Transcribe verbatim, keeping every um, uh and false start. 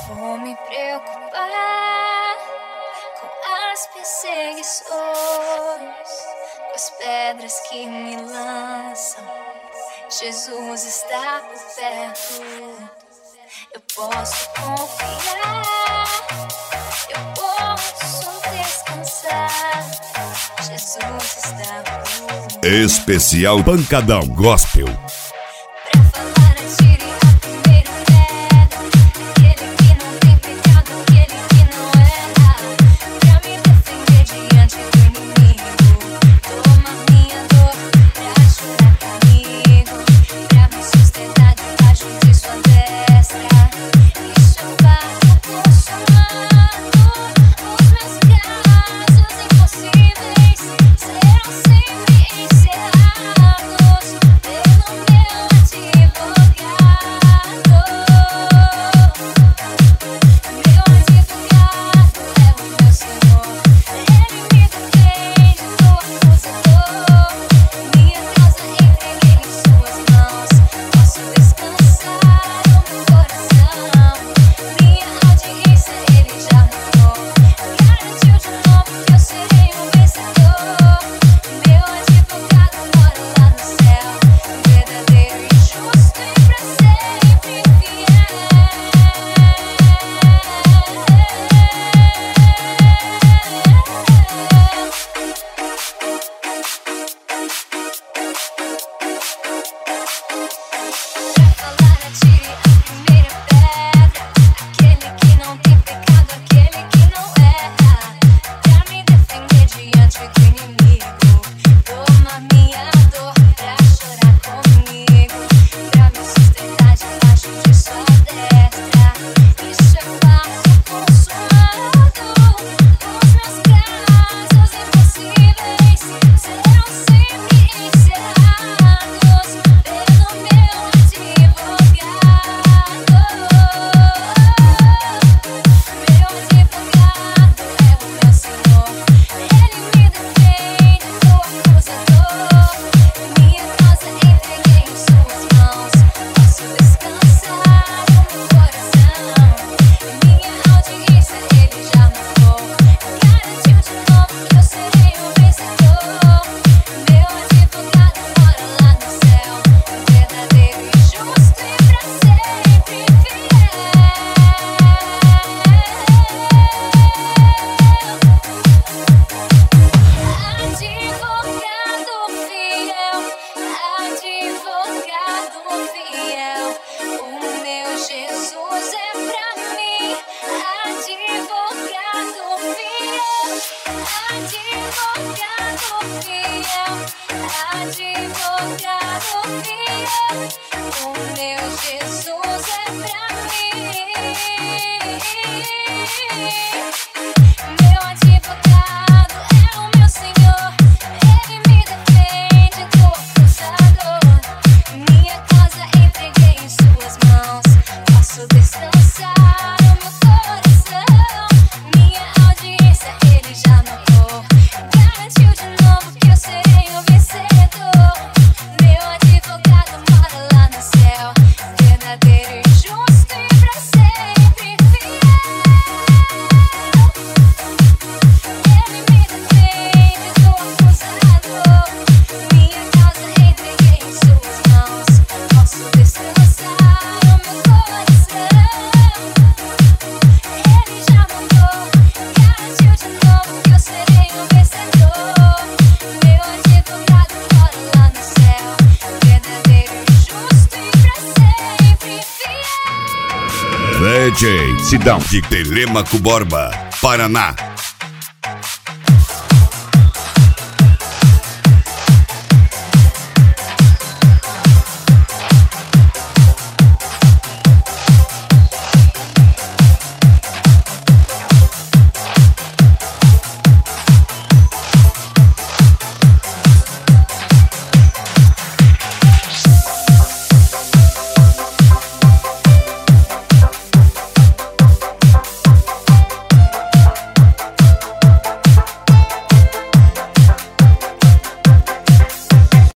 vou me preocupar com as perseguições, com as pedras que me lançam. Jesus está por perto, eu posso confiar, eu posso descansar. Jesus está por perto. Especial Pancadão Gospel. O meu Jesus é pra mim, meu advogado é o meu Senhor, Ele me defende do acusador. Minha casa entreguei em suas mãos, posso descansar o meu coração. Minha audiência Ele já notou, garantiu de novo que eu serei o vencedor. Meu advogado mora lá no céu, verdadeiro e justo e pra sempre fiel. Ele me defende do acusador. Minha causa entreguei em suas mãos, posso descansar o meu coração. Ele já mandou, garantiu de novo que eu serei o vencedor. Meu advogado mora lá no céu, verdadeiro e justo e pra sempre fiel. D J Sidão de Telêmaco Borba, Paraná.